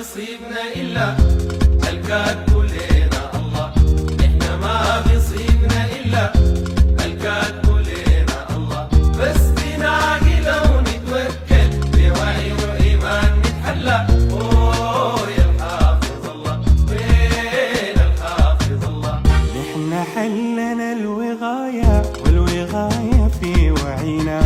بيصيبنا إلا الكاتب لنا الله. إحنا ما بيصيبنا إلا الكاتب لنا الله. بس بنعقل ونتوكل بوعي وإيمان نتحلى. أوه يا الحافظ الله، وين الحافظ الله؟ نحن حلنا الوغاية والوغاية في وعينا،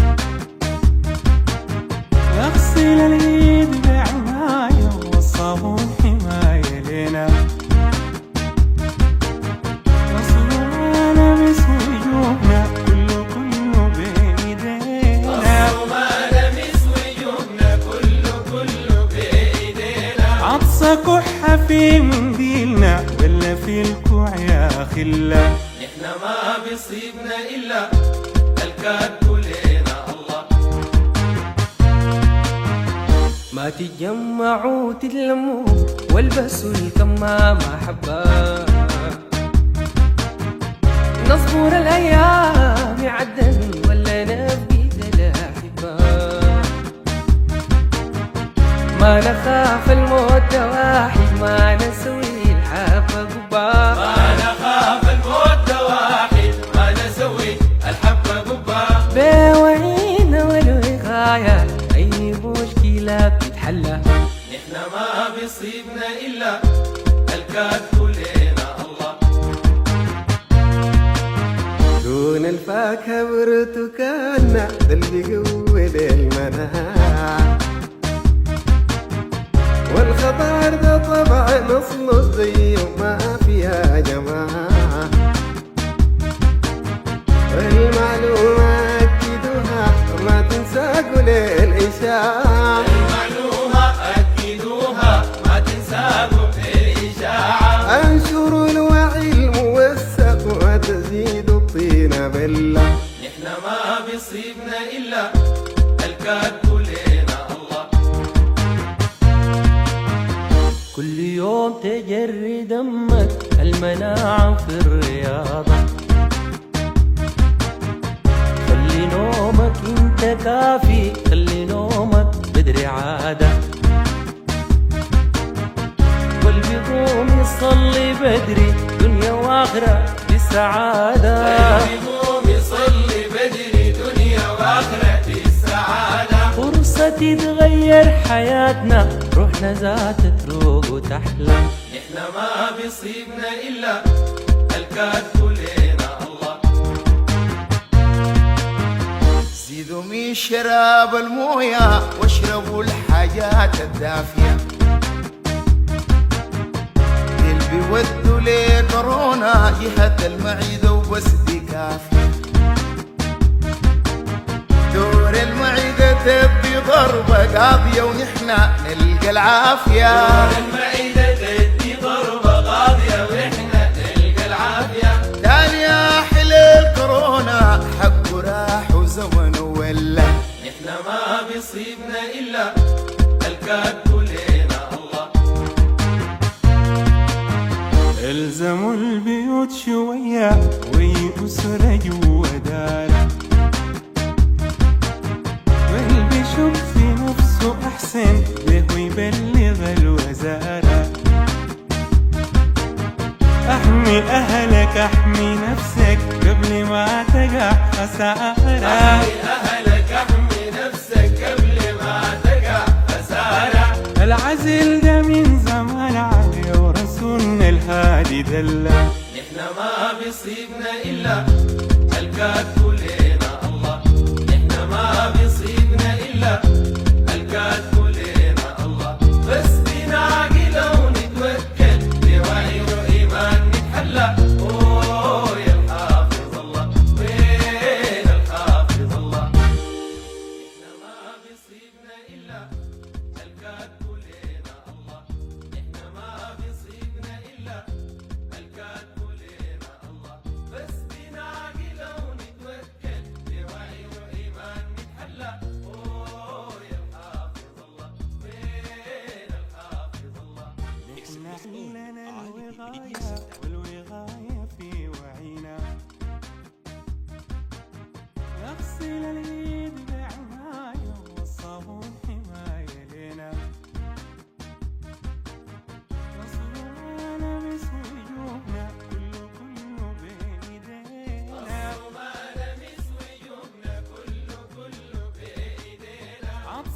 يغسل اليد بعناية والصابون حماية لنا، نصرنا نمس وجوهنا كله بإيدينا، عطسة كحة في منديلنا ولا في الكوع يا خلة. نحن ما بيصيبنا إلا الكاتب لنا الله. ما تتجمعوا تتلموا والبسوا الكمامة حبة، نصبر الأيام عدن ولا نبقي تلاحبة، ما نخاف الموت واحد ما نسوي الحبة قبة، ما نخاف الموت واحد ما نسوي الحبة قبة، بوعينا والوقاية أي مشكلة بتتحلى. نحن ما بيصيبنا إلا الكاتب لنا الله. دون الفاكهة برتكالنا ده اللي قوي للمناعة، والخضار ده طبعا اصله زي ما فيها جماعة، المعلومة أكدوها ما تنساقوا للإشاعة، المعلومة أكدوها ما تنساقوا للإشاعة، انشروا الوعي الموثق وتزيدوا الطين بلة. نحن ما بيصيبنا إلا الكاتب لنا الله. كل يوم تجري دمك المناعة في الرياضة، خلي نومك انت كافي، خلي نومك بدري عادة، قلبي قوم يصلي بدري دنيا واخرة بالسعادة، قوم يصلي بدري دنيا وآخرة بالسعادة، فرصة تتغير حياتنا روحنا ذات تروق وتحلى. نحن ما بيصيبنا إلا الكاتب لنا الله. زيدوا من شراب المويه واشربوا الحاجات الدافيه، اللي بيودوا لكورونا جهة المعدة وبس دي كافيه، دور المعدة تدي ضربة قاضية ونحنا نلقى العافية، دور المعدة تدي ضربة قاضية ونحنا نلقى العافية، تاني أحل الكورونا حقه راح وزمن ولا. نحن ما بيصيبنا إلا الكاتب لنا الله. الزموا البيوت شوية ويأسر جوا داره، واللي بيشوف في نفسه أحسن به يبلغ الوزارة، احمي أهلك احمي نفسك قبل ما تقع خسارة، احمي أهلك احمي نفسك قبل ما تقع خسارة، العزل ده من زمان عليه ورسولنا الهادي دلة. نحن ما بيصيبنا إلا الكاتب لنا الله. نحن ما بيصيبنا إلا الكاتب لنا الله. بس بنعقل ونتوكل بوعي وإيمان نتحلى. أوه يا الحافظ الله، وين الحافظ الله؟ نحن ما بيصيبنا إلا الكاتب لنا الله. نحن ما بيصيبنا إلا الكاتب لنا الله. بس بنعقل ونتوكل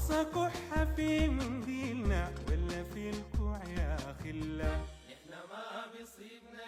خاصة كحة في منديلنا ولا في الكوع يا خلة. نحنا ما بيصيبنا